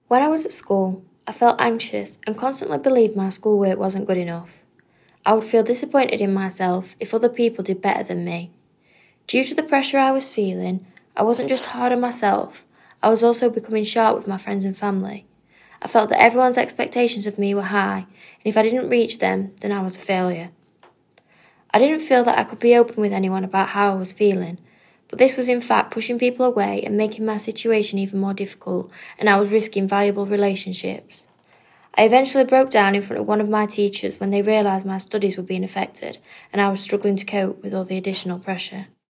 When I was at school, I felt anxious and constantly believed my schoolwork wasn't good enough. I would feel disappointed in myself if other people did better than me. Due to the pressure I was feeling, I wasn't just hard on myself, I was also becoming sharp with my friends and family. I felt that everyone's expectations of me were high, and if I didn't reach them, then I was a failure. I didn't feel that I could be open with anyone about how I was feeling, but this was in fact pushing people away and making my situation even more difficult, and I was risking valuable relationships. I eventually broke down in front of one of my teachers when they realised my studies were being affected and I was struggling to cope with all the additional pressure.